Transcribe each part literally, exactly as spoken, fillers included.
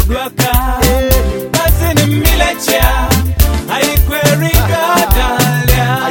dwaka Bazini milecha Aikweri gadalia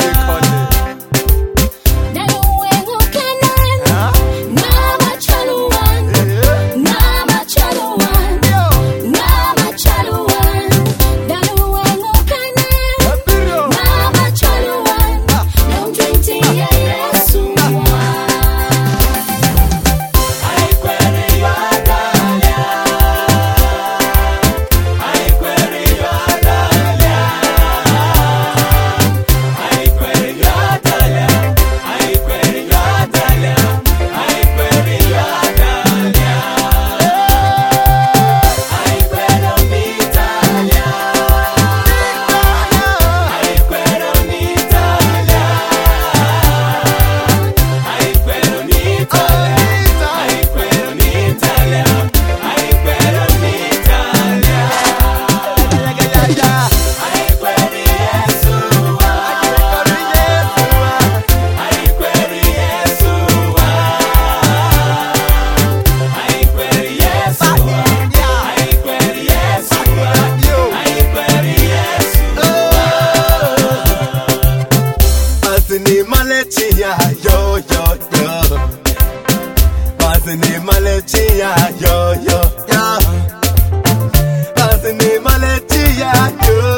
Yo, yo, yo. Bazini maletia, yo, yo, yo. Bazini maletia, yo.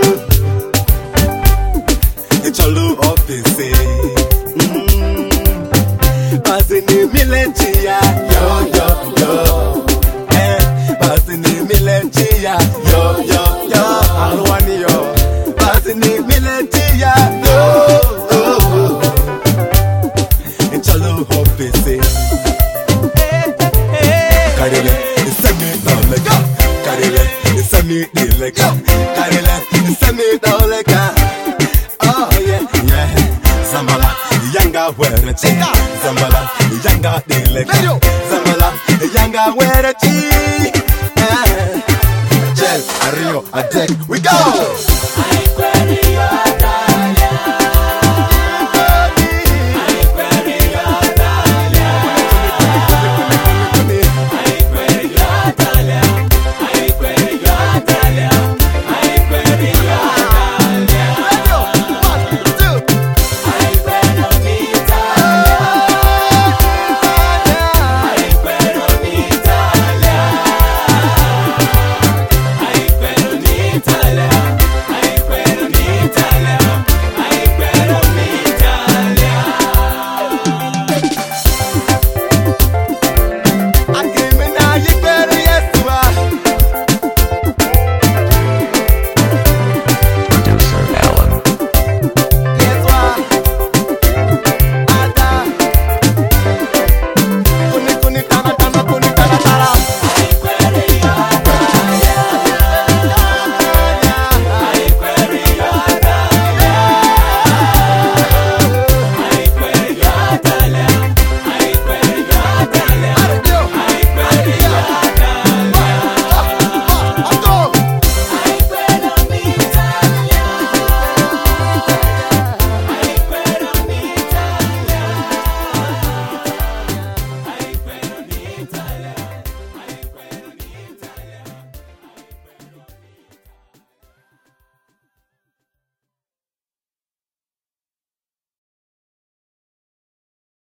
It's all over the Bazini maletia, yo, yo, yo. Eh, Bazini maletia, yo, yo, yo. Alwani yo. Bazini maletia, yo. Karele, send me down like Karele, send me down like Karele, send me down like Oh yeah, yeah. Zambala, yanga where it Zambala, yanga de like Zambala, yanga where it Gel, Ario, a deck, we go!